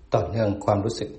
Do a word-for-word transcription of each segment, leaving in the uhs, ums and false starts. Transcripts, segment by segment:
ต่อเนื่องความรู้สึก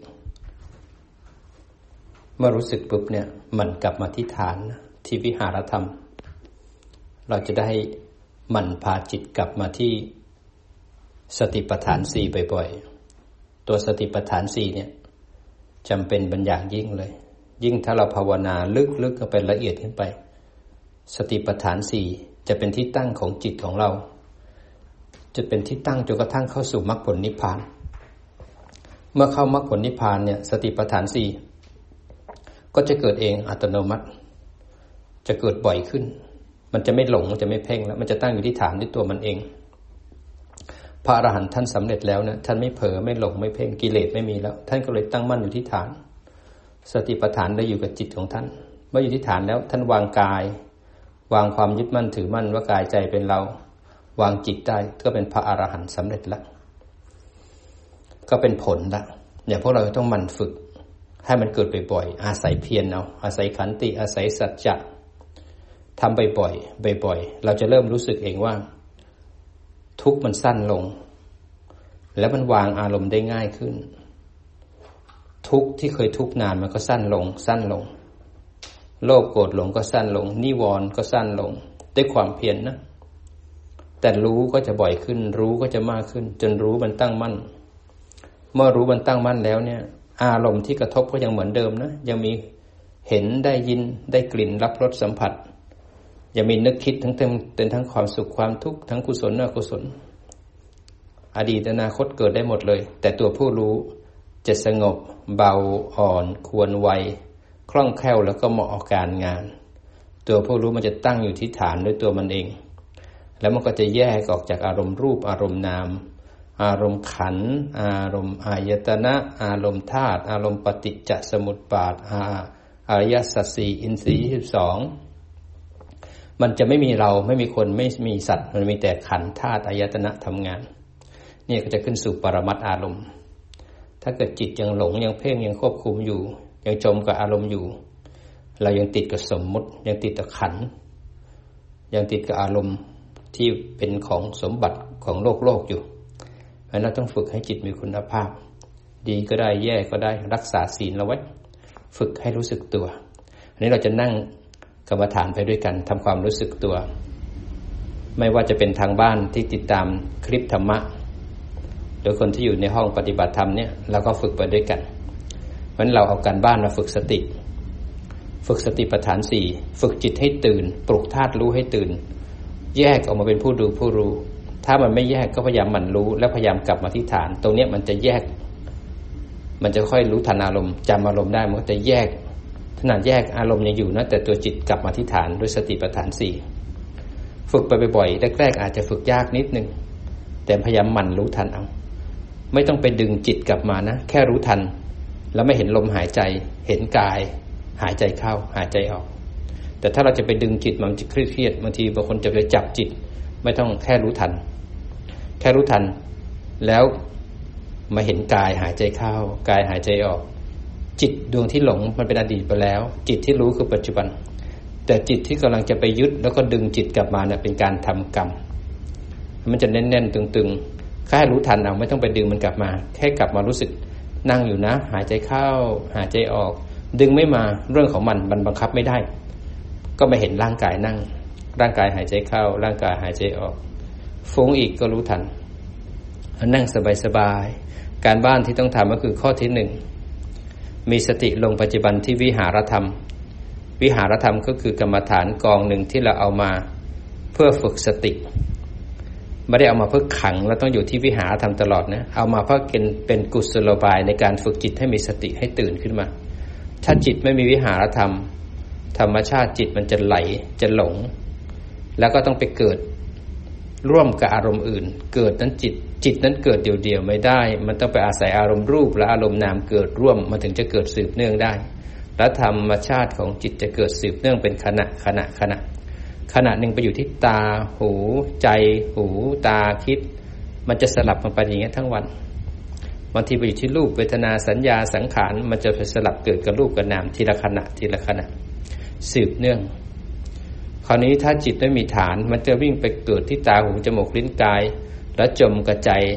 เมื่อรู้สึกปุ๊บเนี่ยมันกลับมาที่ฐานที่วิหารธรรมเราจะได้หมั่นพาจิตกลับมาที่สติปัฏฐานสี่บ่อยๆตัวสติปัฏฐานสี่เนี่ยจำเป็นเป็นอย่างยิ่งเลยยิ่งถ้าเราภาวนาลึกๆเข้าไปละเอียดขึ้นไปสติปัฏฐานสี่จะเป็นที่ตั้งของจิตของเราจะเป็นที่ตั้งจนกระทั่งเข้าสู่มรรคผลนิพพานเมื่อเข้ามรรคผลนิพพานเนี่ยสติปัฏฐานสี่ก็จะเกิดเองอัตโนมัติจะเกิดบ่อยขึ้นมันจะไม่หลงมันจะไม่เพ่งแล้วมันจะตั้งอยู่ที่ฐานด้วยตัวมันเองพระอรหันต์ท่านสำเร็จแล้วเนี่ยท่านไม่เผลอไม่หลงไม่เพ่งกิเลสไม่มีแล้วท่านก็เลยตั้งมั่นอยู่ที่ฐานสติปัฏฐานได้อยู่กับจิตของท่านเมื่ออยู่ที่ฐานแล้วท่านวางกายวางความยึดมั่นถือมั่นว่ากายใจเป็นเราวางจิตได้ก็เป็นพระอรหันต์สำเร็จแล้วก็เป็นผลละอย่างพวกเราต้องหมั่นฝึกให้มันเกิดบ่อยๆอาศัยเพียรเอาอาศัยขันติอาศัยสัจจะทำบ่อยๆบ่อยๆเราจะเริ่มรู้สึกเองว่าทุกข์มันสั้นลงแล้วมันวางอารมณ์ได้ง่ายขึ้นทุกข์ที่เคยทุกข์นานมันก็สั้นลงสั้นลงโลภโกรธหลงก็สั้นลงนิวรณ์ก็สั้นลงด้วยความเพียร นะแต่รู้ก็จะบ่อยขึ้นรู้ก็จะมากขึ้นจนรู้มันตั้งมั่นเมื่อรู้มันตั้งมั่นแล้วเนี่ยอารมณ์ที่กระทบก็ยังเหมือนเดิมนะยังมีเห็นได้ยินได้กลิ่นรับรสสัมผัสยังมีนึกคิดทั้งเต็มเป็นทั้งความสุขความทุกข์ทั้งกุศลอกุศลอดีตอนาคตเกิดได้หมดเลยแต่ตัวผู้รู้จะสงบเบาอ่อนควรไวคล่องแคล่วแล้วก็เหมาะกับการงานตัวผู้รู้มันจะตั้งอยู่ที่ฐานด้วยตัวมันเองแล้วมันก็จะแยกออกจากอารมณ์รูปอารมณ์นามอารมณ์ขันธ์อารมณ์อายตนะอารมณ์ธาตุอารมณ์ปฏิจจสมุปบาทอริยสัจสี่อินทรีย์ยี่สิบสองมันจะไม่มีเราไม่มีคนไม่มีสัตว์มันมีแต่ขันธ์ธาตุอายตนะทำงานนี่ก็จะขึ้นสู่ปรมัตถ์อารมณ์ถ้าเกิดจิตยังหลงยังเพ่งยังควบคุมอยู่ยังจมกับอารมณ์อยู่เรายังติดกับสมมุติยังติดกับขันธ์ยังติดกับอารมณ์ที่เป็นของสมบัติของโลกโลกอยู่เพราะฉะนั้นเราต้องฝึกให้จิตมีคุณภาพดีก็ได้แย่ก็ได้รักษาศีลเราไว้ฝึกให้รู้สึกตัวอันนี้เราจะนั่งกรรมฐานไปด้วยกันทำความรู้สึกตัวไม่ว่าจะเป็นทางบ้านที่ติดตามคลิปธรรมะหรือคนที่อยู่ในห้องปฏิบัติธรรมเนี่ยเราก็ฝึกไปด้วยกันเพราะฉะนั้นเราเอาการบ้านมาฝึกสติฝึกสติปัฏฐานสี่ฝึกจิตให้ตื่นปลุกธาตุรู้ให้ตื่นแยกออกมาเป็นผู้ดูผู้รู้ถ้ามันไม่แยกก็พยายามหมั่นรู้แล้วพยายามกลับมาที่ฐานตรงนี้มันจะแยกมันจะค่อยรู้ทันอารมณ์จำอารมณ์ได้มันก็จะแยกขนาดแยกอารมณ์ยังอยู่นะแต่ตัวจิตกลับมาที่ฐานด้วยสติปัฏฐานสี่ฝึกไปบ่อยๆแรกๆอาจจะฝึกยากนิดนึงแต่พยายามหมั่นรู้ทันเอาไม่ต้องไปดึงจิตกลับมานะแค่รู้ทันแล้วไม่เห็นลมหายใจเห็นกายหายใจเข้าหายใจออกแต่ถ้าเราจะไปดึงจิตมันจะเครียดบางทีบางคนจะไปจับจิตไม่ต้องแค่รู้ทันแค่รู้ทันแล้วมาเห็นกายหายใจเข้ากายหายใจออกจิตดวงที่หลงมันเป็นอดีตไปแล้วจิตที่รู้คือปัจจุบันแต่จิตที่กำลังจะไปยึดแล้วก็ดึงจิตกลับมาเนี่ยเป็นการทำกรรมมันจะแน่นๆตึงๆแค่รู้ทันเอาไม่ต้องไปดึงมันกลับมาแค่กลับมารู้สึกนั่งอยู่นะหายใจเข้าหายใจออกดึงไม่มาเรื่องของมันมันบังคับไม่ได้ก็มาเห็นร่างกายนั่งร่างกายหายใจเข้าร่างกายหายใจออกฟุ้งอีกก็รู้ทันนั่งสบายๆการบ้านที่ต้องทำก็คือข้อที่หนึ่งมีสติลงปัจจุบันที่วิหารธรรมวิหารธรรมก็คือกรรมฐานกองหนึ่งที่เราเอามาเพื่อฝึกสติไม่ได้เอามาเพื่อขังแล้วต้องอยู่ที่วิหารธรรมตลอดนะเอามาเพื่อเป็นเป็นกุศโลบายในการฝึกจิตให้มีสติให้ตื่นขึ้นมาถ้าจิตไม่มีวิหารธรรมธรรมชาติจิตมันจะไหลจะหลงแล้วก็ต้องไปเกิดร่วมกับอารมณ์อื่นเกิดนั้นจิตจิตนั้นเกิดเดี่ยวๆไม่ได้มันต้องไปอาศัยอารมณ์รูปและอารมณ์นามเกิดร่วมมันถึงจะเกิดสืบเนื่องได้และธรรมชาติของจิตจะเกิดสืบเนื่องเป็นขณะขณะขณะขณะหนึ่งไปอยู่ที่ตาหูใจหูตาคิดมันจะสลับกันไปอย่างนี้ทั้งวันบางทีไปอยู่ที่รูปเวทนาสัญญาสังขารมันจะสลับเกิดกับรูปกับนามทีละขณะทีละขณะสืบเนื่องคราวนี้ถ้าจิตไม่มีฐานมันจะวิ่งไปเกิดที่ตาหูจมูกลิ้นกายแล้วจมกระจาย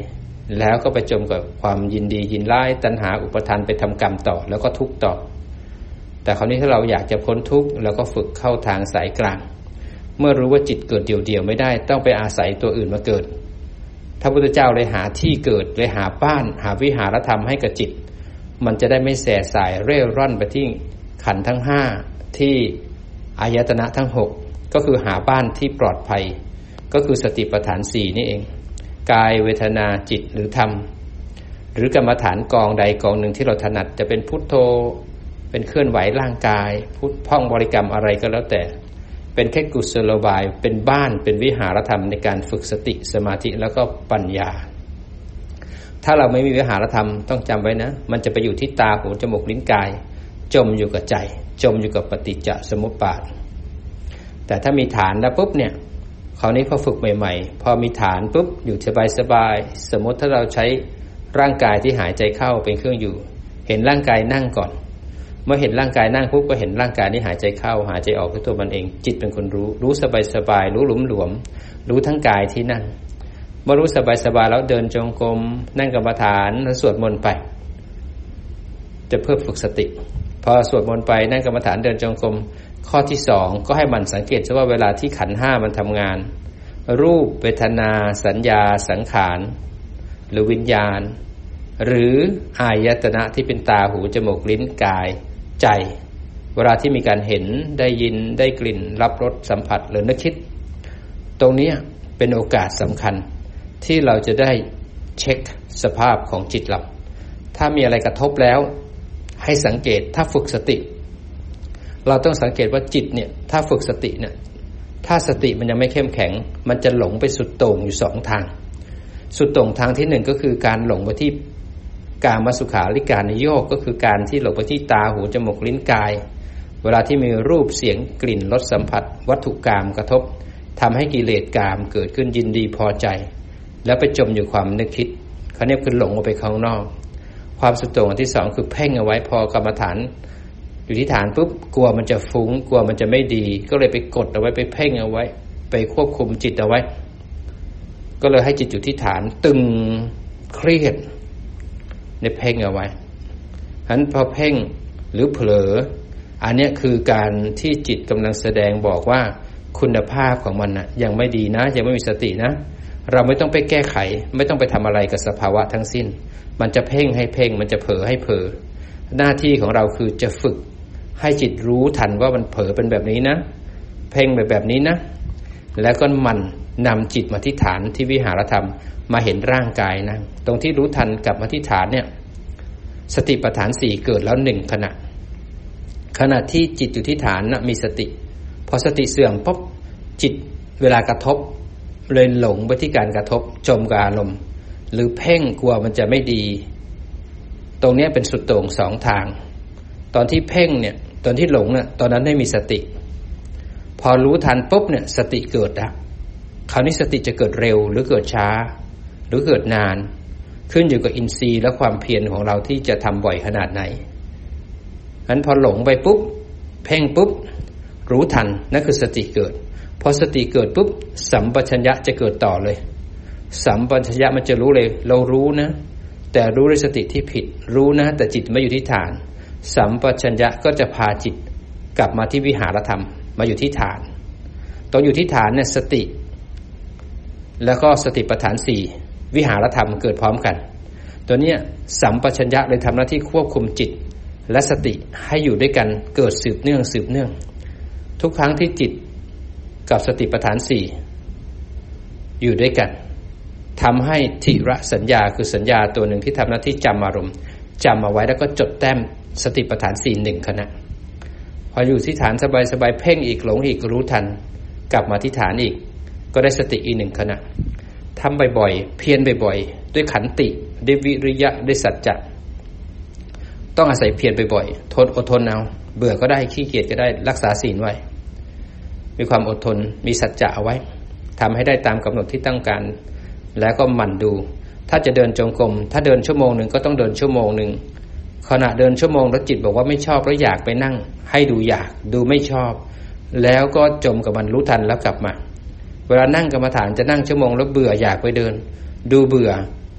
แล้วก็ไปจมกับความยินดียินร้ายตัณหาอุปทานไปทำกรรมต่อแล้วก็ทุกข์ต่อแต่คราวนี้ถ้าเราอยากจะพ้นทุกข์เราก็ฝึกเข้าทางสายกลางเมื่อรู้ว่าจิตเกิดเดี่ยวๆไม่ได้ต้องไปอาศัยตัวอื่นมาเกิดพระพุทธเจ้าเลยหาที่เกิดเลยหาบ้านหาวิหารธรรมให้กับจิตมันจะได้ไม่แส่สายเร่ร่อนไปที่ขันธ์ทั้งห้าที่อายตนะทั้งหกก็คือหาบ้านที่ปลอดภัยก็คือสติปัฏฐานสี่นี่เองกายเวทนาจิตหรือธรรมหรือกรรมฐานกองใดกองหนึ่งที่เราถนัดจะเป็นพุทโธเป็นเคลื่อนไหวร่างกายพุทท่องบริกรรมอะไรก็แล้วแต่เป็นแค่กุศโลบายเป็นบ้านเป็นวิหารธรรมในการฝึกสติสมาธิแล้วก็ปัญญาถ้าเราไม่มีวิหารธรรมต้องจำไว้นะมันจะไปอยู่ที่ตาหูจมูกลิ้นกายจมอยู่กับใจจมอยู่กับปฏิจจสมุปบาทแต่ถ้ามีฐานแล้วปุ๊บเนี่ยคราวนี้พอฝึกใหม่ๆพอมีฐานปุ๊บอยู่สบายๆสมมติถ้าเราใช้ร่างกายที่หายใจเข้าเป็นเครื่องอยู่เห็นร่างกายนั่งก่อนเมื่อเห็นร่างกายนั่งปุ๊บก็เห็นร่างกายนี้หายใจเข้าหายใจออกด้วยตัวมันเองจิตเป็นคนรู้รู้สบายๆรู้หลวมๆรู้ทั้งกายที่นั่งเมื่อรู้สบายๆแล้วเดินจงกรมนั่งกรรมฐานแล้วสวดมนต์ไปจะเพื่อฝึกสติพอสวดมนต์ไปนั่งกรรมฐานเดินจงกรมข้อที่สองก็ให้มันสังเกตว่าเวลาที่ขันธ์ห้ามันทำงานรูปเวทนาสัญญาสังขารหรือวิญญาณหรืออายตนะที่เป็นตาหูจมูกลิ้นกายใจเวลาที่มีการเห็นได้ยินได้กลิ่นรับรสสัมผัสหรือนึกคิดตรงนี้เป็นโอกาสสำคัญที่เราจะได้เช็คสภาพของจิตเราถ้ามีอะไรกระทบแล้วให้สังเกตถ้าฝึกสติเราต้องสังเกตว่าจิตเนี่ยถ้าฝึกสติเนี่ยถ้าสติมันยังไม่เข้มแข็งมันจะหลงไปสุดโต่งอยู่สองทางสุดโต่งทางที่หนึ่งก็คือการหลงไปที่กามสุขาริการนิโยคก็คือการที่หลงไปที่ตาหูจมูกลิ้นกายเวลาที่มีรูปเสียงกลิ่นรสสัมผัสวัตถุกามกระทบทำให้กิเลสกามเกิดขึ้นยินดีพอใจแล้วไปจมอยู่ความนึกคิดเขาเนี่ยคือหลงออกไปข้างนอกความสุดโต่งอันที่สองคือเพ่งเอาไว้พอกรรมฐานอยู่ที่ฐานปุ๊บกลัวมันจะฟุ้งกลัวมันจะไม่ดีก็เลยไปกดเอาไว้ไปเพ่งเอาไว้ไปควบคุมจิตเอาไว้ก็เลยให้จิตอยู่ที่ฐานตึงเครียดในเพ่งเอาไว้ฉะนั้นพอเพ่งหรือเผลออันนี้คือการที่จิตกำลังแสดงบอกว่าคุณภาพของมันนะยังไม่ดีนะยังไม่มีสตินะเราไม่ต้องไปแก้ไขไม่ต้องไปทำอะไรกับสภาวะทั้งสิ้นมันจะเพ่งให้เพ่งมันจะเผลอให้เผลอหน้าที่ของเราคือจะฝึกให้จิตรู้ทันว่ามันเผลอเป็นแบบนี้นะเพ่งแบบแบบนี้นะแล้วก็มันนำจิตมาที่ฐานที่วิหารธรรมมาเห็นร่างกายนะตรงที่รู้ทันกลับมาที่ฐานเนี่ยสติปัฏฐานสี่เกิดแล้วหนึ่งขณะขณะที่จิตอยู่ที่ฐานนะมีสติพอสติเสื่อมปุ๊บจิตเวลากระทบเลยหลงไปที่การกระทบจมกับอารมณ์หรือเพ่งกลัวมันจะไม่ดีตรงนี้เป็นสุดโต่งสองทางตอนที่เพ่งเนี่ยตอนที่หลงเนี่ยตอนนั้นไม่มีสติพอรู้ทันปุ๊บเนี่ยสติเกิดแล้วคราวนี้สติจะเกิดเร็วหรือเกิดช้าหรือเกิดนานขึ้นอยู่กับอินทรีย์และความเพียรของเราที่จะทำบ่อยขนาดไหนงั้นพอหลงไปปุ๊บเพ่งปุ๊บรู้ทันนั่นคือสติเกิดพอสติเกิดปุ๊บสัมปชัญญะจะเกิดต่อเลยสัมปชัญญะมันจะรู้เลยเรารู้นะแต่รู้ด้วยสติที่ผิดรู้นะแต่จิตไม่อยู่ที่ฐานสัมปชัญญะก็จะพาจิตกลับมาที่วิหารธรรมมาอยู่ที่ฐานตอนอยู่ที่ฐานเนี่ยสติแล้วก็สติปัฏฐานสี่วิหารธรรมเกิดพร้อมกันตัวนี้สัมปชัญญะเลยทำหน้าที่ควบคุมจิตและสติให้อยู่ด้วยกันเกิดสืบเนื่องสืบเนื่องทุกครั้งที่จิตกับสติปัฏฐานสี่อยู่ด้วยกันทำให้ทิระสัญญาคือสัญญาตัวหนึ่งที่ทำหน้าที่จำอารมณ์จำเอาไว้แล้วก็จดแต้มสติปัฏฐานสี่หนึ่งขณะพออยู่ที่ฐานสบายๆเพ่งอีกหลงอีกรู้ทันกลับมาที่ฐานอีกก็ได้สติอีกหนึ่งขณะทำบ่อยๆเพียรบ่อยๆด้วยขันติด้วยวิริยะด้วยสัจจะต้องอาศัยเพียรบ่อยๆทนอดทนเอาเบื่อก็ได้ขี้เกียจก็ได้รักษาศีลไว้มีความอดทนมีสัจจะเอาไว้ทำให้ได้ตามกำหนดที่ต้องการแล้วก็หมั่นดูถ้าจะเดินจงกรมถ้าเดินชั่วโมงหนึ่งก็ต้องเดินชั่วโมงหนึ่งขณะเดินชั่วโมงแล้วจิตบอกว่าไม่ชอบแล้วอยากไปนั่งให้ดูอยากดูไม่ชอบแล้วก็จมกับมันรู้ทันแล้วกลับมาเวลานั่งกรรมฐานจะนั่งชั่วโมงแล้วเบื่ออยากไปเดินดูเบื่อ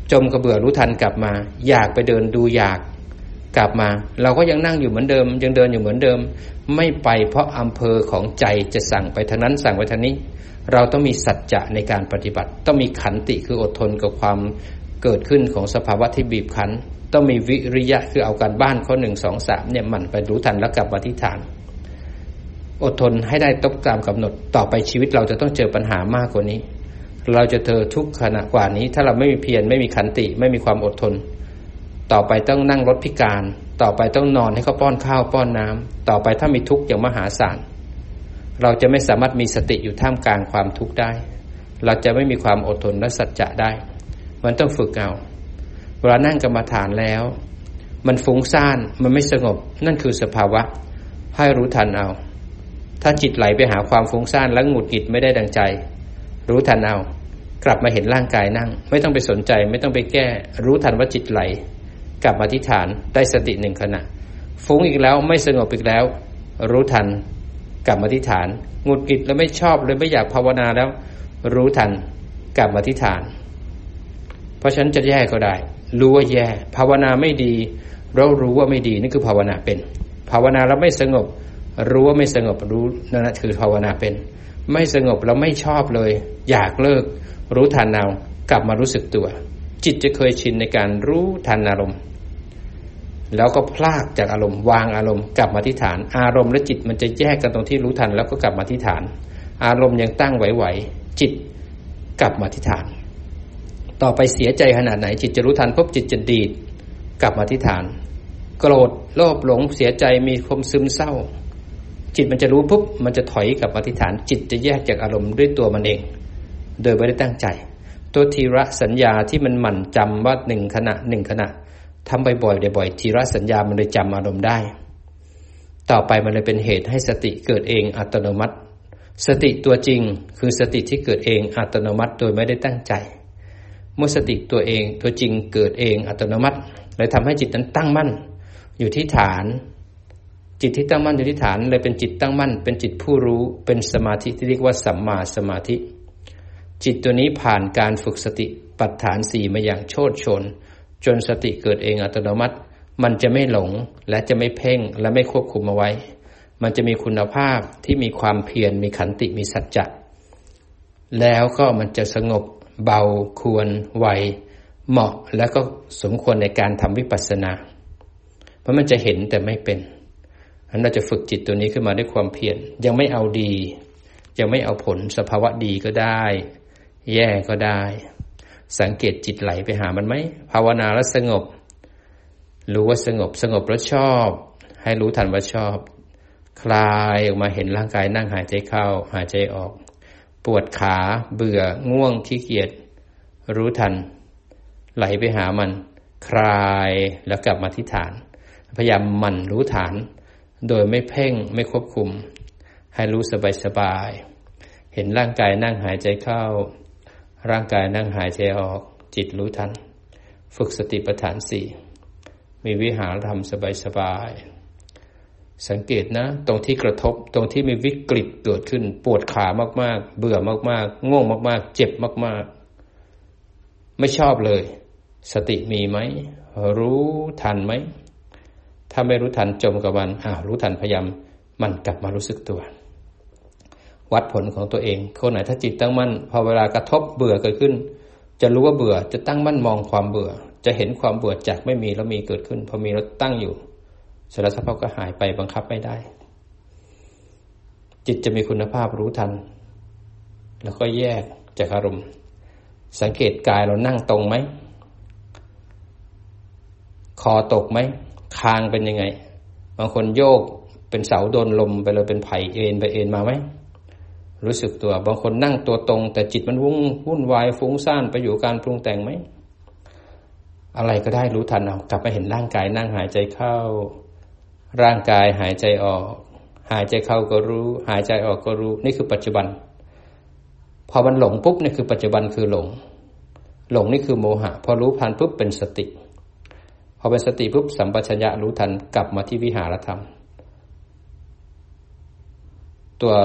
จมกระเบื่อรู้ทันกลับมาอยากไปเดินดูอยากกลับมาเราก็ยังนั่งอยู่เหมือนเดิมยังเดินอยู่เหมือนเดิมไม่ไปเพราะอำเภอของใจจะสั่งไปทางนั้นสั่งไปทางนี้เราต้องมีสัจจะในการปฏิบัติต้องมีขันติคืออดทนกับความเกิดขึ้นของสภาวะที่บีบคั้นต้องมีวิริยะคือเอาการบ้านข้อหนึ่งสองสามเนี่ยมันไปรู้ทันแล้วกลับมาที่ฐานอดทนให้ได้ตามกำหนดต่อไปชีวิตเราจะต้องเจอปัญหามากกว่านี้เราจะเจอทุกข์ขณะกว่านี้ถ้าเราไม่มีเพียรไม่มีขันติไม่มีความอดทนต่อไปต้องนั่งรถพิการต่อไปต้องนอนให้เขาป้อนข้าวป้อนน้ำต่อไปถ้ามีทุกข์อย่างมหาศาลเราจะไม่สามารถมีสติอยู่ท่ามกลางความทุกข์ได้เราจะไม่มีความอดทนและสัจจะได้มันต้องฝึกเอาเวลานั่งกรรมฐานแล้วมันฟุ้งซ่านมันไม่สงบนั่นคือสภาวะให้รู้ทันเอาถ้าจิตไหลไปหาความฟุ้งซ่านแล้วหงุดหงิดไม่ได้ดังใจรู้ทันเอากลับมาเห็นร่างกายนั่งไม่ต้องไปสนใจไม่ต้องไปแก้รู้ทันว่าจิตไหลกลับมาที่ฐานได้สติหนึ่งขณะฟุ้งอีกแล้วไม่สงบอีกแล้วรู้ทันกลับมาที่ฐานหงุดหงิดแล้วไม่ชอบเลยไม่อยากภาวนาแล้วรู้ทันกลับมาที่ฐานเพราะฉะนั้นจะแย่ก็ได้รู้ว่าแย่ภาวนาไม่ดีเรารู้ว่าไม่ดีนี่คือภาวนาเป็นภาวนาแล้วไม่สงบรู้ว่าไม่สงบรู้นั่นคือภาวนาเป็นไม่สงบแล้วไม่ชอบเลยอยากเลิกรู้ทันเอากลับมารู้สึกตัวจิตจะเคยชินในการรู้ทันอารมณ์แล้วก็พลากจากอารมณ์วางอารมณ์กลับมาที่ฐานอารมณ์และจิตมันจะแยกกันตรงที่รู้ทันแล้วก็กลับมาที่ฐานอารมณ์ยังตั้งไหวๆจิตกลับมาที่ฐานต่อไปเสียใจขนาดไหนจิตจะรู้ทันปุ๊บจิตจะดีดกลับมาที่ฐานโกรธโลภหลงเสียใจมีความซึมเศร้าจิตมันจะรู้ปุ๊บมันจะถอยกลับมาที่ฐานจิตจะแยกจากอารมณ์ด้วยตัวมันเองโดยไม่ได้ตั้งใจตัวทีระสัญญาที่มันหมั่นจำว่าหนึ่งขณะหนึ่งขณะทำบ่อยๆบ่อยๆทีระสัญญามันเลยจำอารมณ์ได้ต่อไปมันเลยเป็นเหตุให้สติเกิดเองอัตโนมัติสติตัวจริงคือสติที่เกิดเองอัตโนมัติโดยไม่ได้ตั้งใจเมื่อสติตัวเองตัวจริงเกิดเองอัตโนมัติเลยทำให้จิตนั้นตั้งมั่นอยู่ที่ฐานจิตที่ตั้งมั่นอยู่ที่ฐานเลยเป็นจิตตั้งมั่นเป็นจิตผู้รู้เป็นสมาธิที่เรียกว่าสัมมาสมาธิจิตตัวนี้ผ่านการฝึกสติปัฏฐานสี่มาอย่างโชติชนจนสติเกิดเองอัตโนมัติมันจะไม่หลงและจะไม่เพ่งและไม่ควบคุมเอาไว้มันจะมีคุณภาพที่มีความเพียรมีขันติมีสัจจะแล้วก็มันจะสงบเบาควรไวเหมาะและก็สมควรในการทำวิปัสสนาเพราะมันจะเห็นแต่ไม่เป็นอันเราจะฝึกจิตตัวนี้ขึ้นมาด้วยความเพียรยังไม่เอาดียังไม่เอาผลสภาวะดีก็ได้แย่ก็ได้สังเกตจิตไหลไปหามันไหมภาวนาแล้วสงบรู้ว่าสงบสงบแล้วชอบให้รู้ทันว่าชอบคลายออกมาเห็นร่างกายนั่งหายใจเข้าหายใจออกปวดขาเบื่อง่วงขี้เกียจรู้ทันไหลไปหามันคลายแล้วกลับมาที่ฐานพยายามหมั่นรู้ฐานโดยไม่เพ่งไม่ควบคุมให้รู้สบายๆเห็นร่างกายนั่งหายใจเข้าร่างกายนั่งหายใจออกจิตรู้ทันฝึกสติปัฏฐานสี่มีวิหารธรรมสบายๆสังเกตนะตรงที่กระทบตรงที่มีวิกฤตเกิดขึ้นปวดขามากๆเบื่อมากๆง่วงมากๆเจ็บมากๆไม่ชอบเลยสติมีไหมรู้ทันไหมถ้าไม่รู้ทันจมกับมันอ้าวรู้ทันพยายามมันกลับมารู้สึกตัววัดผลของตัวเองคนไหนถ้าจิตตั้งมั่นพอเวลากระทบเบื่อเกิดขึ้นจะรู้ว่าเบื่อจะตั้งมั่นมองความเบื่อจะเห็นความเบื่อจากไม่มีแล้วมีเกิดขึ้นพอมีแล้วตั้งอยู่เสร็จแล้วสักพักก็หายไปบังคับไม่ได้จิตจะมีคุณภาพรู้ทันแล้วก็แยกจากอารมณ์สังเกตกายเรานั่งตรงไหมคอตกไหมคางเป็นยังไงบางคนโยกเป็นเสาโดนลมไปเลยเป็นไผ่เอ็นไปเอ็นมาไหมรู้สึกตัวบางคนนั่งตัวตรงแต่จิตมันวุ่นวุ่นวายฟุ้งซ่านไปอยู่การปรุงแต่งไหมอะไรก็ได้รู้ทันเอากลับมาเห็นร่างกายนั่งหายใจเข้าร่างกายหายใจออกหายใจเข้าก็รู้หายใจออกก็รู้นี่คือปัจจุบันพอมันหลงปุ๊บนี่คือปัจจุบันคือหลงหลงนี่คือโมหะพอรู้ทันปุ๊บเป็นสติพอเป็นสติปุ๊บสัมปชัญญะรู้ทันกลับมาที่วิหารธรรมตัว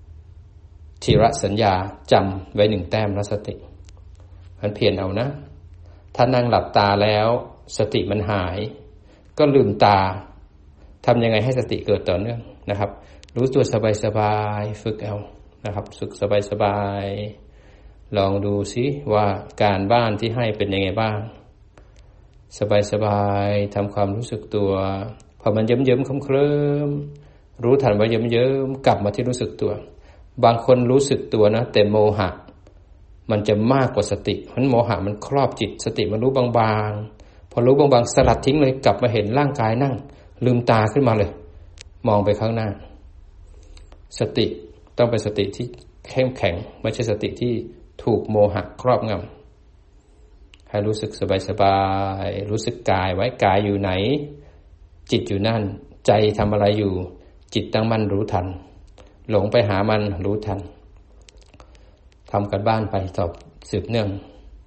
ทีระสัญญาจำไว้หนึ่งแต้มแล้วสติมันเพียรเอานะถ้านั่งหลับตาแล้วสติมันหายก็ลืมตาทำยังไงให้สติเกิดต่อเนื่องนะครับรู้ตัวสบายๆฝึกเอานะครับฝึกสบายๆลองดูซิว่าการบ้านที่ให้เป็นยังไงบ้างสบายๆทำความรู้สึกตัวพอมันเยิ้มๆเคลิ้มๆรู้ทันว่าเยิ้มๆกลับมาที่รู้สึกตัวบางคนรู้สึกตัวนะแต่โมหะมันจะมากกว่าสติเพราะโมหะมันครอบจิตสติมันรู้บางๆพอรู้บางๆสลัดทิ้งเลยกลับมาเห็นร่างกายนั่งลืมตาขึ้นมาเลยมองไปข้างหน้าสติต้องเป็นสติที่เข้มแข็งไม่ใช่สติที่ถูกโมหะครอบงำให้รู้สึกสบายๆรู้สึกกายไว้กายอยู่ไหนจิตอยู่นั่นใจทำอะไรอยู่จิตตั้งมั่นรู้ทันหลงไปหามันรู้ทันทำกันบ้านไปต่อสืบเนื่อง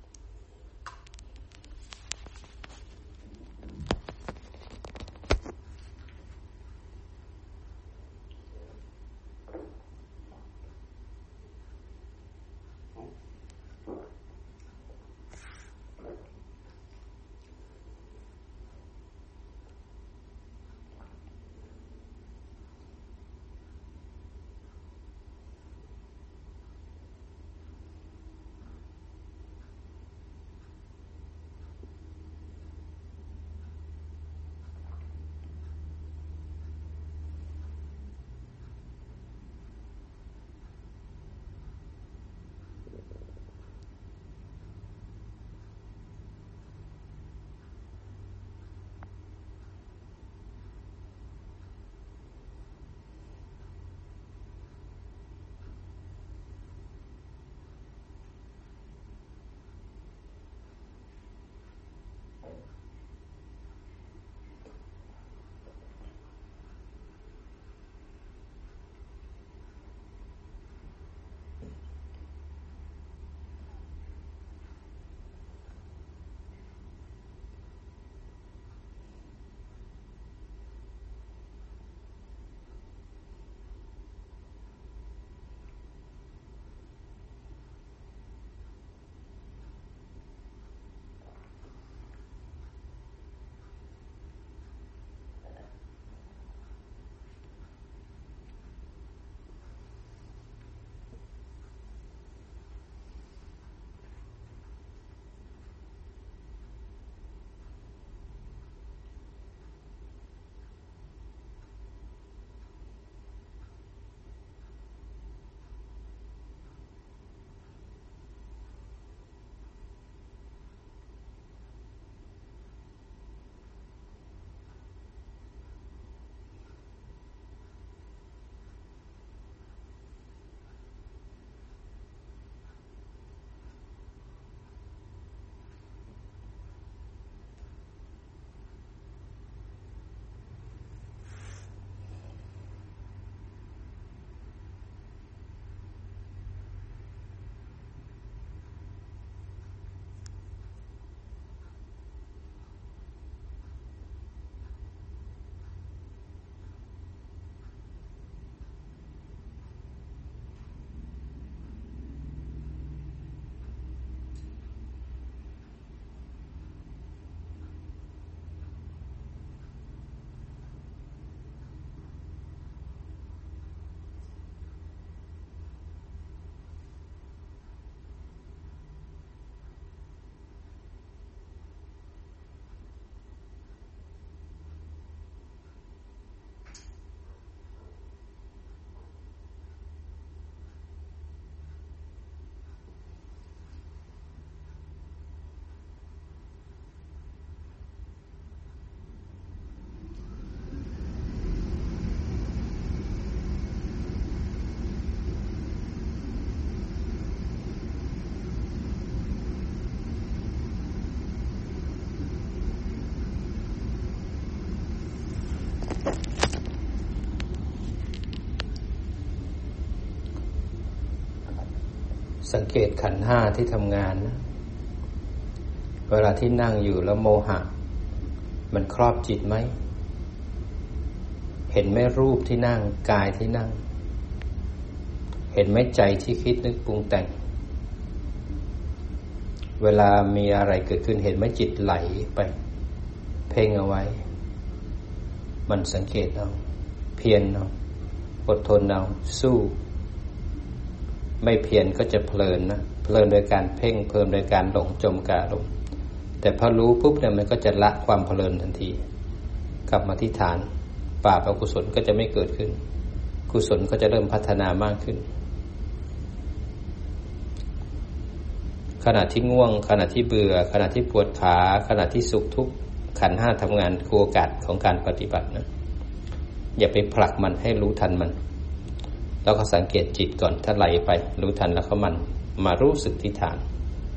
สังเกตขันธ์ห้าที่ทำงานนะเวลาที่นั่งอยู่แล้วโมหะมันครอบจิตไหมเห็นไหมรูปที่นั่งกายที่นั่งเห็นไหมใจที่คิดนึกปรุงแต่งเวลามีอะไรเกิดขึ้นเห็นไหมจิตไหลไปเพ่งเอาไว้มันสังเกตเอาเพียรเอาอดทนเอาสู้ไม่เพียรก็จะเพลินนะเพลินโดยการเพ่งเพลินโดยการหลงจมกับอารมณ์แต่พอรู้ปุ๊บเนี่ยมันก็จะละความเพลินทันทีกลับมาที่ฐานบาปอกุศลก็จะไม่เกิดขึ้นกุศลก็จะเริ่มพัฒนามากขึ้นขณะที่ง่วงขณะที่เบื่อขณะที่ปวดขาขณะที่สุขทุกข์ขันธ์ห้าทำงานคือโอกาสของการปฏิบัตินะอย่าไปผลักมันให้รู้ทันมันแล้วก็สังเกตจิตก่อนถ้าไหลไปรู้ทันแล้วก็มันมารู้สึกที่ฐาน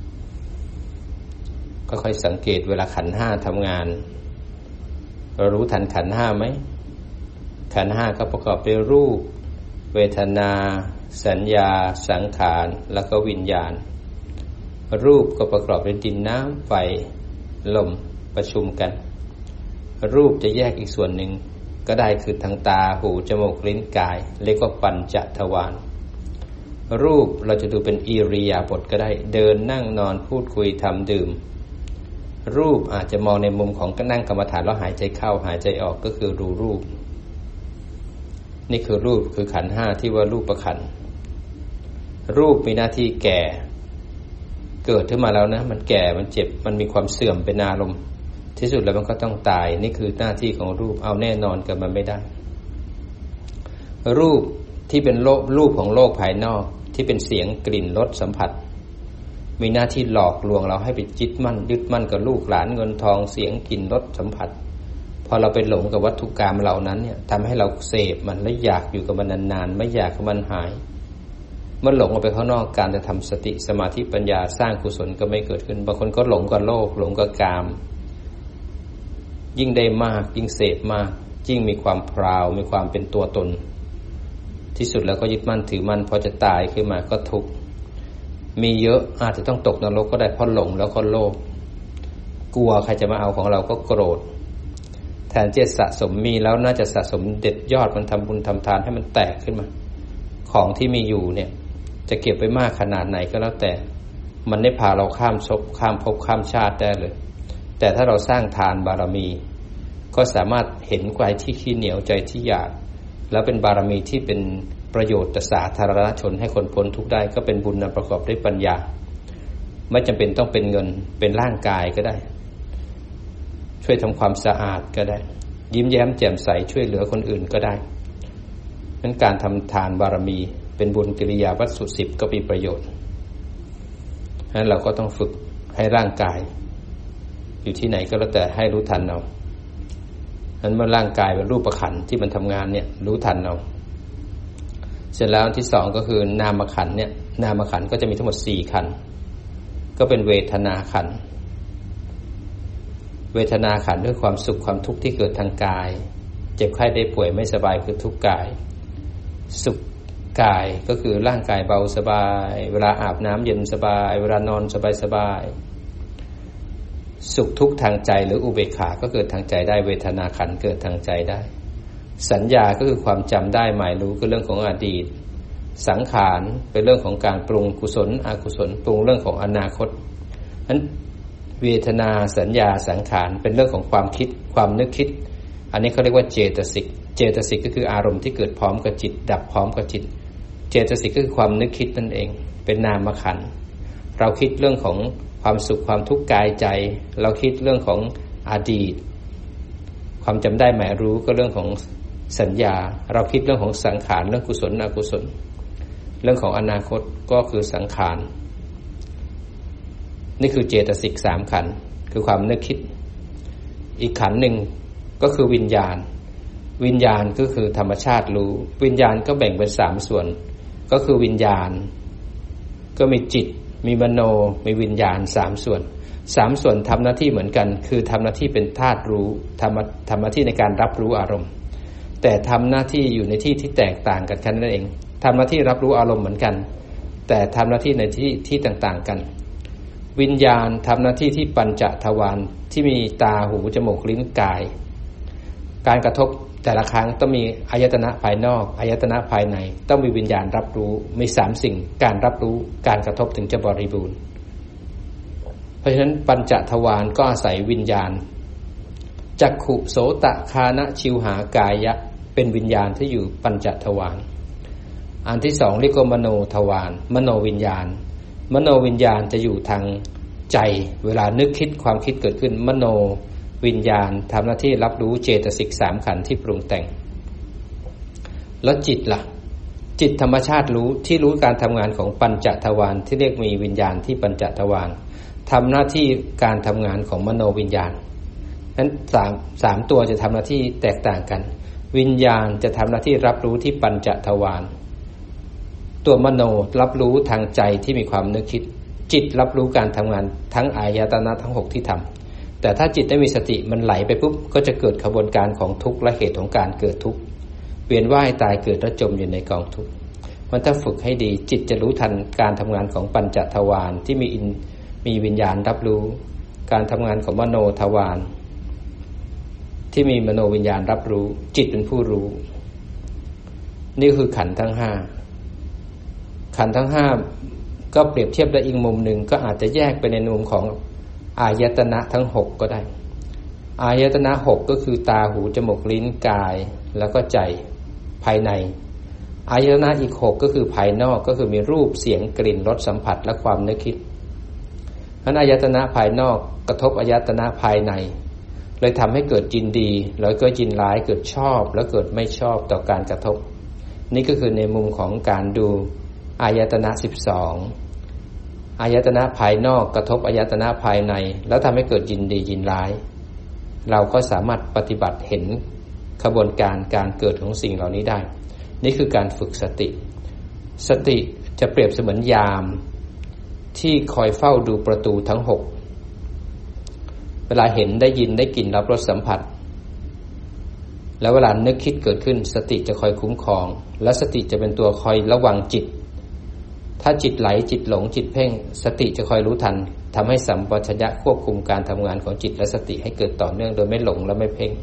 ก็ค่อยสังเกตเวลาขันธ์ห้าทำงานเรารู้ทันขันธ์ห้าไหมขันธ์ห้าก็ประกอบด้วยรูปเวทนาสัญญาสังขารแล้วก็วิญญาณรูปก็ประกอบด้วยดินน้ำไฟลมประชุมกันรูปจะแยกอีกส่วนหนึ่งก็ได้คือทางตาหูจมูกลิ้นกายเรียกว่าปัญจทวารรูปเราจะดูเป็นอิริยาบถก็ได้เดินนั่งนอนพูดคุยทำดื่มรูปอาจจะมองในมุมของนั่งกรรมฐานแล้วหายใจเข้าหายใจออกก็คือดูรูปนี่คือรูปคือขันธ์ห้าที่ว่ารูปประขันธ์รูปมีหน้าที่แก่เกิดขึ้นมาแล้วนะมันแก่มันเจ็บมันมีความเสื่อมเป็นอารมณ์ที่สุดแล้วมันก็ต้องตายนี่คือหน้าที่ของรูปเอาแน่นอนกับมันไม่ได้รูปที่เป็นโลกรูปของโลกภายนอกที่เป็นเสียงกลิ่นรสสัมผัสมีหน้าที่หลอกลวงเราให้ไปยึดมั่นยึดมั่นกับลูกหลานเงินทองเสียงกลิ่นรสสัมผัสพอเราไปหลงกับวัตถุกรรมเหล่านั้นเนี่ยทำให้เราเสพมันและอยากอยู่กับมันนานๆไม่อยากให้มันหายเมื่อหลงออกไปข้างนอกการจะทำสติสมาธิปัญญาสร้างกุศลก็ไม่เกิดขึ้นบางคนก็หลงกับโลกหลงกับกามยิ่งได้มากยิ่งเสพมากยิ่งมีความพราวมีความเป็นตัวตนที่สุดแล้วก็ยึดมั่นถือมั่นพอจะตายขึ้นมาก็ทุกข์มีเยอะอาจจะต้องตกนรกก็ได้เพราะหลงแล้วก็โลภกลัวใครจะมาเอาของเราก็โกรธแทนที่จะสะสมมีแล้วน่าจะสะสมเด็ดยอดมันทำบุญทำทานให้มันแตกขึ้นมาของที่มีอยู่เนี่ยจะเก็บไว้มากขนาดไหนก็แล้วแต่มันได้พาเราข้ามภพข้ามภพข้ามชาติได้เลยแต่ถ้าเราสร้างทานบารมีก็สามารถเห็นใจที่ขี้เหนียวใจที่อยากแล้วเป็นบารมีที่เป็นประโยชน์ต่อสาธารณชนให้คนพ้นทุกข์ได้ก็เป็นบุญนำประกอบด้วยปัญญาไม่จำเป็นต้องเป็นเงินเป็นร่างกายก็ได้ช่วยทำความสะอาดก็ได้ยิ้มแย้มแจ่มใสช่วยเหลือคนอื่นก็ได้นั้นการทำทานบารมีเป็นบุญกิริยาวัตถุสิบก็มีประโยชน์ฉะนั้นเราก็ต้องฝึกให้ร่างกายอยู่ที่ไหนก็แล้วแต่ให้รู้ทันเอานั้นเมื่อร่างกายเป็นรูปขันธ์ที่มันทำงานเนี่ยรู้ทันเอาเสร็จแล้วที่สองก็คือนามขันธ์เนี่ยนามขันธ์ก็จะมีทั้งหมดสี่ขันธ์ก็เป็นเวทนาขันธ์เวทนาขันธ์ด้วยความสุขความทุกข์ที่เกิดทางกายเจ็บไข้ได้ป่วยไม่สบายคือทุกข์กายสุขกายก็คือร่างกายเบาสบายเวลาอาบน้ำเย็นสบายเวลานอนสบายสบายสุขทุกข์ทางใจหรืออุเบกขาก็เกิดทางใจได้เวทนาขันธ์เกิดทางใจได้สัญญาก็คือความจำได้หมายรู้คือเรื่องของอดีตสังขารเป็นเรื่องของการปรุงกุศลอกุศลปรุงเรื่องของอนาคตนั้นเวทนาสัญญาสังขารเป็นเรื่องของความคิดความนึกคิดอันนี้เขาเรียกว่าเจตสิกเจตสิกก็คืออารมณ์ที่เกิดพร้อมกับจิตดับพร้อมกับจิตเจตสิกก็คือความนึกคิดนั่นเองเป็นนามขันธ์เราคิดเรื่องของความสุขความทุกข์กายใจเราคิดเรื่องของอดีตความจำได้หมายรู้ก็เรื่องของสัญญาเราคิดเรื่องของสังขารเรื่องกุศลอกุศลเรื่องของอนาคตก็คือสังขารนี่คือเจตสิกสามขันธ์คือความนึกคิดอีกขันธ์หนึ่งก็คือวิญญาณวิญญาณก็คือธรรมชาติรู้วิญญาณก็แบ่งเป็นสามส่วนก็คือวิญญาณก็มีจิตมีมโนมีวิญญาณสามส่วนสามส่วนทำหน้าที่เหมือนกันคือทำหน้าที่เป็นธาตุรู้ทำทำหน้าที่ในการรับรู้อารมณ์แต่ทำหน้าที่อยู่ในที่ที่แตกต่างกันแค่นั้นเองทำหน้าที่รับรู้อารมณ์เหมือนกันแต่ทำหน้าที่ในที่ที่ต่างๆกันวิญญาณทำหน้าที่ที่ปัญจทวารที่มีตาหูจมูกลิ้นกายการกระทบแต่ละครั้งต้องมีอายตนะภายนอกอายตนะภายในต้องมีวิญญาณรับรู้มีสามสิ่งการรับรู้การกระทบถึงจะบริบูรณ์เพราะฉะนั้นปัญจทวารก็อาศัยวิญญาณจักขุโสตคานะชิวหากายะเป็นวิญญาณที่อยู่ปัญจทวารอันที่สองเรียกว่ามโนทวารมโนวิญญาณมโนวิญญาณจะอยู่ทางใจเวลานึกคิดความคิดเกิดขึ้นมโนวิญญาณทำหน้าที่รับรู้เจตสิกสามขันธ์ที่ปรุงแต่งแล้วจิตล่ะจิตธรรมชาติรู้ที่รู้การทำงานของปัญจทวารที่เรียกมีวิญญาณที่ปัญจทวารทำหน้าที่การทำงานของมโนวิญญาณนั้นสามสามตัวจะทำหน้าที่แตกต่างกันวิญญาณจะทำหน้าที่รับรู้ที่ปัญจทวารตัวมโนรับรู้ทางใจที่มีความนึกคิดจิตรับรู้การทำงานทั้งอายตนะทั้งหกที่ทำแต่ถ้าจิตไม่มีสติมันไหลไปปุ๊บก็จะเกิดขบวนการของทุกข์และเหตุของการเกิดทุกข์เวียนว่ายตายเกิดและจมอยู่ในกองทุกข์มันถ้าฝึกให้ดีจิตจะรู้ทันการทำงานของปัญจทวารที่มีอินมีวิญญาณรับรู้การทำงานของมโนทวารที่มีมโนวิญญาณรับรู้จิตเป็นผู้รู้นี่คือขันธ์ทั้งห้าขันธ์ทั้งห้าก็เปรียบเทียบได้อีกมุมหนึ่งก็อาจจะแยกไปในมุมของอายตนะทั้งหกก็ได้อายตนะหกก็คือตาหูจมูกลิ้นกายแล้วก็ใจภายในอายตนะอีกหกก็คือภายนอกก็คือมีรูปเสียงกลิ่นรสสัมผัสและความนึกคิดเพราะอายตนะภายนอกกระทบอายตนะภายในเลยทำให้เกิดยินดีแล้วก็ยินร้ายเกิดชอบแล้วเกิดไม่ชอบต่อการกระทบนี่ก็คือในมุมของการดูอายตนะสิบสองอายตนะภายนอกกระทบอายตนะภายในแล้วทำให้เกิดยินดียินร้ายเราก็สามารถปฏิบัติเห็นขบวนการการเกิดของสิ่งเหล่านี้ได้นี่คือการฝึกสติสติจะเปรียบเสมือนยามที่คอยเฝ้าดูประตูทั้งหกเวลาเห็นได้ยินได้กลิ่นรับรสสัมผัสแล้วเวลานึกคิดเกิดขึ้นสติจะคอยคุ้มครองและสติจะเป็นตัวคอยระวังจิตถ้าจิตไหลจิตหลงจิตเพ่งสติจะคอยรู้ทันทำให้สัมปชัญญะควบคุมการทำงานของจิตและสติให้เกิดต่อเนื่องโดยไม่หลงและไม่เพ่ง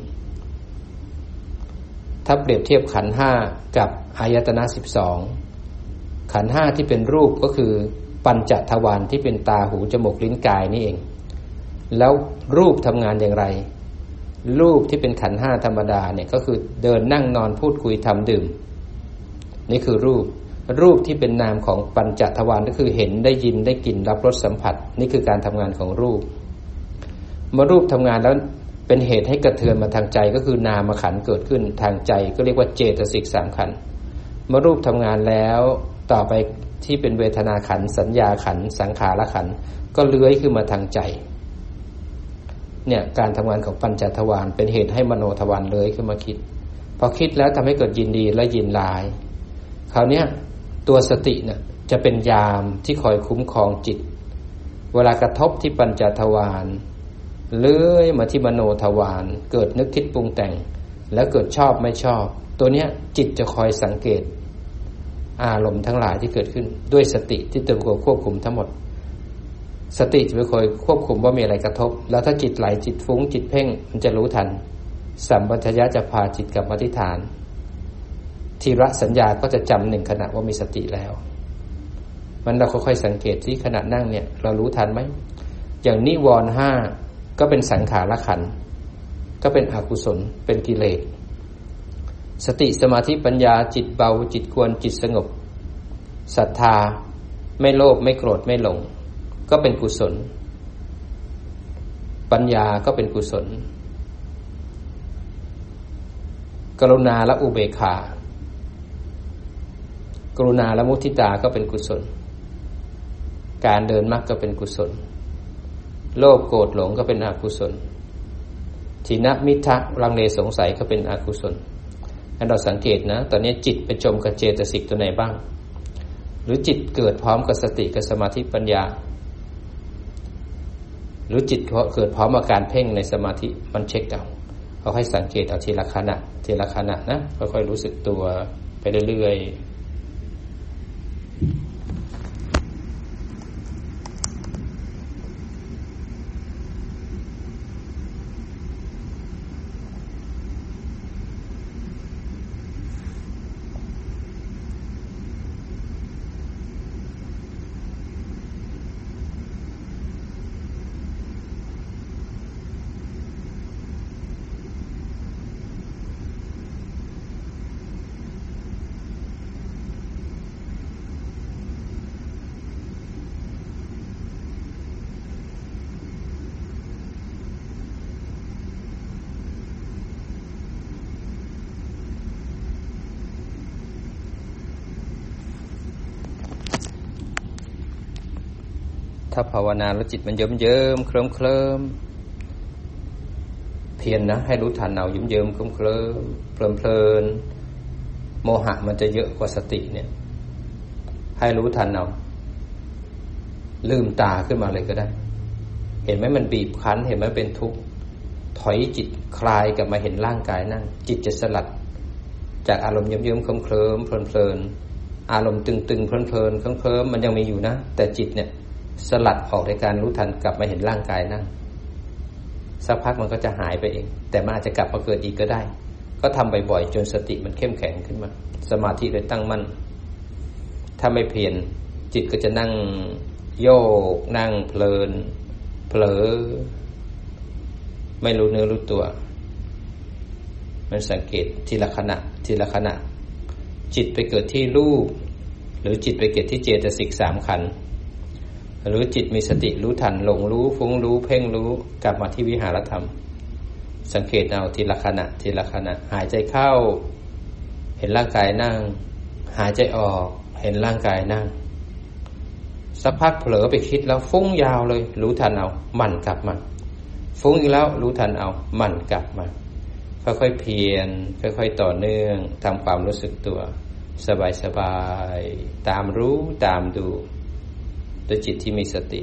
ถ้าเปรียบเทียบขันธ์ห้ากับอายตนะสิบสองขันธ์ห้าที่เป็นรูปก็คือปัญจทวารที่เป็นตาหูจมูกลิ้นกายนี่เองแล้วรูปทำงานอย่างไรรูปที่เป็นขันธ์ห้าธรรมดาเนี่ยก็คือเดินนั่งนอนพูดคุยทำดื่มนี่คือรูปรูปที่เป็นนามของปัญจทวารก็คือเห็นได้ยินได้กลิ่นรับรสสัมผัสนี่คือการทำงานของรูปเมื่อรูปทำงานแล้วเป็นเหตุให้กระเทือนมาทางใจก็คือนามขันธ์เกิดขึ้นทางใจก็เรียกว่าเจตสิกสามขันธ์เมื่อรูปทำงานแล้วต่อไปที่เป็นเวทนาขันธ์สัญญาขันธ์สังขารขันธ์ก็เลื้อยขึ้นมาทางใจเนี่ยการทำงานของปัญจทวารเป็นเหตุให้มโนทวารเลื้อยขึ้นมาคิดพอคิดแล้วทำให้เกิดยินดีและยินร้ายคราวนี้ตัวสติเนี่ยจะเป็นยามที่คอยคุ้มครองจิตเวลากระทบที่ปัญจทวารเลื้อยมาที่มโนทวารเกิดนึกคิดปรุงแต่งแล้วเกิดชอบไม่ชอบตัวเนี้ยจิตจะคอยสังเกตอารมณ์ทั้งหลายที่เกิดขึ้นด้วยสติที่เต็มตัวควบคุมทั้งหมดสติจะไปคอยควบคุมว่ามีอะไรกระทบแล้วถ้าจิตไหลจิตฟุ้งจิตเพ่งมันจะรู้ทันสัมปชัญญะจะพาจิตกลับมาที่ฐานทีละสัญญาก็จะจำหนึ่งขณะว่ามีสติแล้วมันเราค่อยๆสังเกตที่ขณะนั่งเนี่ยเรารู้ทันไหมอย่างนิวรณ์ห้าก็เป็นสังขารขันธ์ก็เป็นอกุศลเป็นกิเลสสติสมาธิปัญญาจิตเบาจิตกวนจิตสงบศรัทธาไม่โลภไม่โกรธไม่หลงก็เป็นกุศลปัญญาก็เป็นกุศลกรุณาและอุเบกขากรุณาและมุทิตาก็เป็นกุศลการเดินมรรคก็เป็นกุศลโลภโกรธหลงก็เป็นอกุศลถีนมิทะลังเลสงสัยก็เป็นอกุศลให้เราสังเกตนะตอนนี้จิตไปจมกับเจตสิกตัวไหนบ้างหรือจิตเกิดพร้อมกับสติกับสมาธิปัญญาหรือจิตเกิดพร้อมอาการเพ่งในสมาธิมันเช็คเอาเขาค่อยสังเกตเอาทีละขณะทีละขณะนะค่อยๆรู้สึกตัวไปเรื่อยๆถ้าภาวนาแล้วจิตมันเยิ้มเยิ้มเคลิ้มเคลิ้มเพียร น, นะให้รู้ทันเอาเยิ้มเยิ้มเคลิ้มเคลิ้มเพลินเพลินโมหะมันจะเยอะกว่าสติเนี่ยให้รู้ทันเอาลืมตาขึ้นมาเลยก็ได้เห็นไหมมันบีบคั้นเห็นไหมเป็นทุกข์ถอยจิตคลายกลับมาเห็นร่างกายนั่งจิตจะสลัดจากอารมณ์เยิ้มๆเคลิ้มๆเพลินๆอารมณ์ตึงๆเพลินๆเคลิ้มๆมันยังมีอยู่นะแต่จิตเนี่ยสลัดออกในการรู้ทันกลับมาเห็นร่างกายนั่งสักพักมันก็จะหายไปเองแต่มันอาจจะกลับมาเกิดอีกก็ได้ก็ทำบ่อยๆจนสติมันเข้มแข็งขึ้นมาสมาธิเลยตั้งมั่นถ้าไม่เพียรจิตก็จะนั่งโยกนั่งเพลินเผลอไม่รู้เนื้อรู้ตัวมันสังเกตทีละขณะทีละขณะจิตไปเกิดที่รูปหรือจิตไปเกิดที่เจตสิกสามขันธ์หรือจิตมีสติรู้ทันหลงรู้ฟุ้งรู้เพ่งรู้กลับมาที่วิหารธรรมสังเกตเอาทีละขณะทีละขณะหายใจเข้าเห็นร่างกายนั่งหายใจออกเห็นร่างกายนั่งสักพักเผลอไปคิดแล้วฟุ้งยาวเลยรู้ทันเอาหมั่นกลับมาฟุ้งอีกแล้วรู้ทันเอาหมั่นกลับมาค่อยๆเพียรค่อยๆต่อเนื่องทำความรู้สึกตัวสบายๆตามรู้ตามดูด้วยจิตที่มีสติ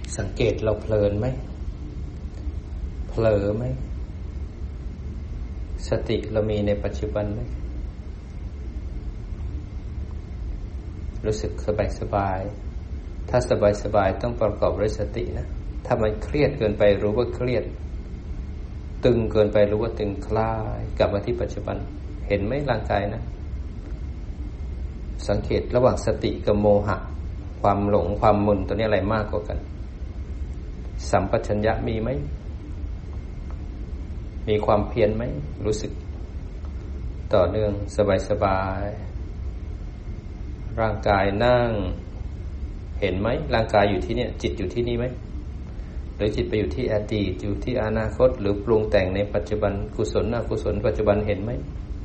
สังเกตเราเพลินไหมเผลอไหมสติเรามีในปัจจุบันไหมรู้สึกสบายสบายถ้าสบายสบายต้องประกอบด้วยสตินะถ้ามันเครียดเกินไปรู้ว่าเครียดตึงเกินไปรู้ว่าตึงคลายกลับมาที่ปัจจุบันเห็นไหมร่างกายนะสังเกตระหว่างสติกับโมหะความหลงความมึนตัวนี้อะไรมากกว่ากันสัมปชัญญะมีไหมมีความเพียรไหมรู้สึกต่อเนื่องสบายๆร่างกายนั่งเห็นไหมร่างกายอยู่ที่เนี่ยจิตอยู่ที่นี่ไหมหรือจิตไปอยู่ที่อดีตอยู่ที่อนาคตหรือปรุงแต่งในปัจจุบันกุศลอกุศลปัจจุบันเห็นไหม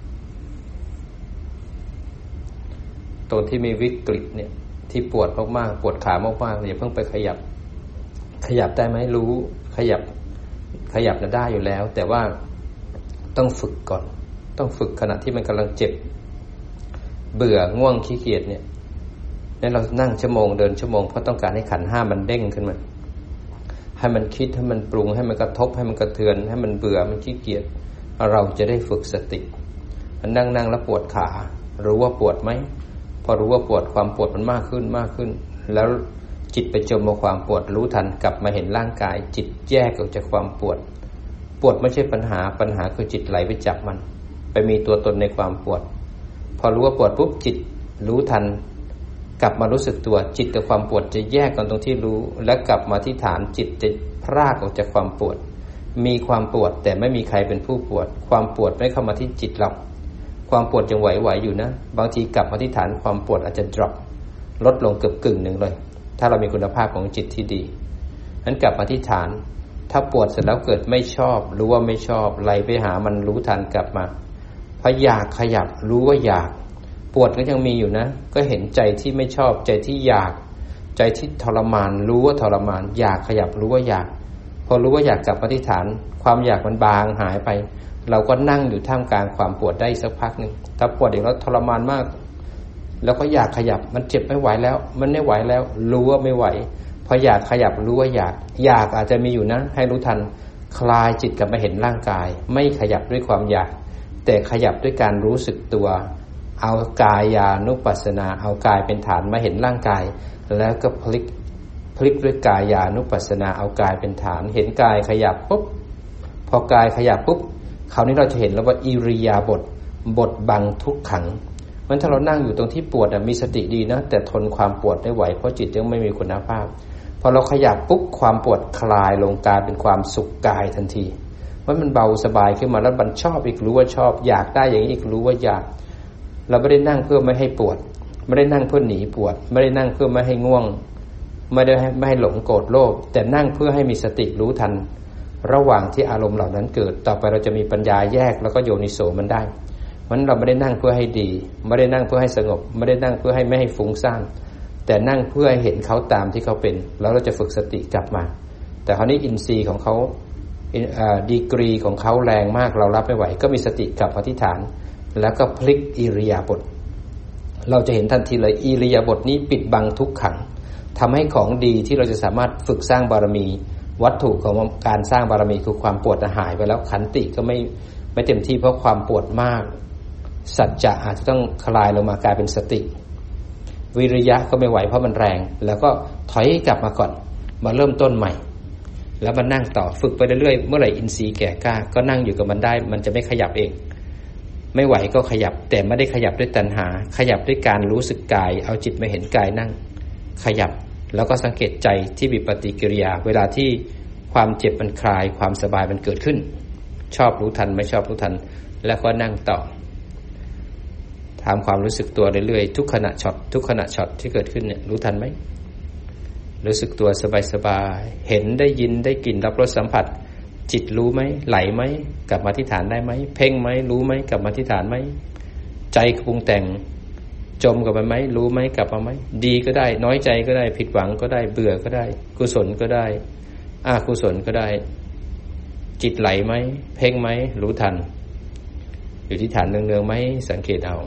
ตัวที่มีวิกฤตเนี่ยที่ปวดมากๆปวดขามากๆอย่าเพิ่งไปขยับขยับได้ไหมรู้ขยับขยับน่ะได้อยู่แล้วแต่ว่าต้องฝึกก่อนต้องฝึกขณะที่มันกำลังเจ็บเบื่อง่วงขี้เกียจเนี่ยนี่เรานั่งชั่วโมงเดินชั่วโมงเพราะต้องการให้ขันธ์ห้ามันเด้งขึ้นมาให้มันคิดให้มันปรุงให้มันกระทบให้มันกระเทือนให้มันเบื่อมันขี้เกียจเราจะได้ฝึกสตินั่งนั่งแล้วปวดขารู้ว่าปวดไหมพอรู้ว่าปวดความปวดมันมากขึ้นมากขึ้นแล้วจิตไปจมกับความปวดรู้ทันกลับมาเห็นร่างกายจิตแยกออกจากความปวดปวดไม่ใช่ปัญหาปัญหาคือจิตไหลไปจับมันไปมีตัวตนในความปวดพอรู้ว่าปวดปุ๊บจิตรู้ทันกลับมารู้สึกตัวจิตกับความปวดจะแยกกันตรงที่รู้และกลับมาที่ฐานจิตจะพรากออกจากความปวดมีความปวดแต่ไม่มีใครเป็นผู้ปวดความปวดไม่เข้ามาที่จิตเราความปวดยังไหวๆอยู่นะบางทีกลับมาที่ฐานความปวดอาจจะ drop ลดลงเกือบกึ่งหนึ่งเลยถ้าเรามีคุณภาพของจิตที่ดีนั้นกลับมาที่ฐานถ้าปวดเสร็จแล้วเกิดไม่ชอบรู้ว่าไม่ชอบไหลไปหามันรู้ทันกลับมาพออยากขยับรู้ว่าอยากปวดก็ยังมีอยู่นะก็เห็นใจที่ไม่ชอบใจที่อยากใจที่ทรมานรู้ว่าทรมานอยากขยับรู้ว่าอยากพอรู้ว่าอยากกลับมาที่ฐานความอยากมันบางหายไปเราก็นั่งอยู่ท่ามกลางความปวดได้สักพักนึงถ้าปวดอีกแล้วทรมานมากแล้วก็อยากขยับมันเจ็บไม่ไหวแล้วมันไม่ไหวแล้วรู้ว่าไม่ไหวพออยากขยับรู้ว่าอยากอยากอาจจะมีอยู่นะให้รู้ทันคลายจิตกลับมาเห็นร่างกายไม่ขยับด้วยความอยากแต่ขยับด้วยการรู้สึกตัวเอากายานุปัสสนาเอากายเป็นฐานมาเห็นร่างกายแล้วก็พลิกพลิกด้วยกายานุปัสสนาเอากายเป็นฐานเห็นกายขยับปุ๊บพอกายขยับปุ๊บคราวนี้เราจะเห็นแล้วว่าอิริยาบถบทบังทุกขังมันถ้าเรานั่งอยู่ตรงที่ปวดมีสติดีนะแต่ทนความปวดไม่ไหวเพราะจิตยังไม่มีคุณภาพพอเราขยับปุ๊บความปวดคลายลงกลายเป็นความสุขกายทันทีว่ามันเบาสบายขึ้นมาแล้วมันชอบอีกรู้ว่าชอบอยากได้อย่างนี้อีกรู้ว่าอยากเราไม่ได้นั่งเพื่อไม่ให้ปวดไม่ได้นั่งเพื่อหนีปวดไม่ได้นั่งเพื่อไม่ให้ง่วงไม่ได้ไม่ให้หลงโกรธโลภแต่นั่งเพื่อให้มีสติรู้ทันระหว่างที่อารมณ์เหล่านั้นเกิดต่อไปเราจะมีปัญญาแยกแล้วก็โยนิโสมันได้มันเราไม่ได้นั่งเพื่อให้ดีไม่ได้นั่งเพื่อให้สงบไม่ได้นั่งเพื่อให้ไม่ให้ฟุ้งซ่านแต่นั่งเพื่อให้เห็นเขาตามที่เขาเป็นแล้วเราจะฝึกสติกลับมาแต่คราวนี้อินทรีย์ของเขาดีกรีของเขาแรงมากเรารับไม่ไหวก็มีสติกลับมาที่ฐานแล้วก็พลิกอิริยาบถเราจะเห็นทันทีเลยอิริยาบถนี้ปิดบังทุกขังทำให้ของดีที่เราจะสามารถฝึกสร้างบารมีวัตถุของการสร้างบารมีคือความปวดหายไปแล้วขันติก็ไม่ไม่เต็มที่เพราะความปวดมากสัจจะอาจจะต้องคลายลงมากลายเป็นสติวิริยะก็ไม่ไหวเพราะมันแรงแล้วก็ถอยกลับมาก่อนมาเริ่มต้นใหม่แล้วมานั่งต่อฝึกไปเรื่อยๆเมื่อไหร่อินทรีย์แก่กล้าก็นั่งอยู่กับมันได้มันจะไม่ขยับเองไม่ไหวก็ขยับแต่ไม่ได้ขยับด้วยตัณหาขยับด้วยการรู้สึกกายเอาจิตมาเห็นกายนั่งขยับแล้วก็สังเกตใจที่มีปฏิกิริยาเวลาที่ความเจ็บมันคลายความสบายมันเกิดขึ้นชอบรู้ทันไม่ชอบรู้ทันแล้วก็นั่งต่อทำความรู้สึกตัวเรื่อยๆทุกขณะช็อตทุกขณะช็อตที่เกิดขึ้นเนี่ยรู้ทันไหมรู้สึกตัวสบายๆเห็นได้ยินได้กลิ่นรับรสสัมผัสจิตรู้ไหมไหลไหมกลับมาที่ฐานได้ไหมเพ่งไหมรู้ไหมกลับมาที่ฐานไหมใจปรุงแต่งจมกับมันไหมรู้ไหมกลับมาไหมดีก็ได้น้อยใจก็ได้ผิดหวังก็ได้เบื่อก็ได้กุศลก็ได้อกุศลก็ได้จิตไหลไหมเพ่งไหมรู้ทันอยู่ที่ฐานเนืองๆไหมสังเกตเอา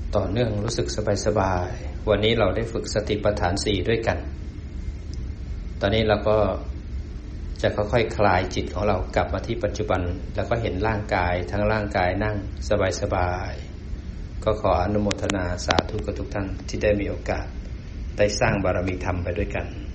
ต่อเนื่องรู้สึกสบายๆวันนี้เราได้ฝึกสติปัฏฐานสี่ด้วยกันตอนนี้เราก็จะค่อยๆ ค, คลายจิตของเรากลับมาที่ปัจจุบันแล้วก็เห็นร่างกายทั้งร่างกายนั่งสบายๆก็ขออนุโมทนาสาธุกับทุกท่านที่ได้มีโอกาสได้สร้างบารมีธรรมไปด้วยกัน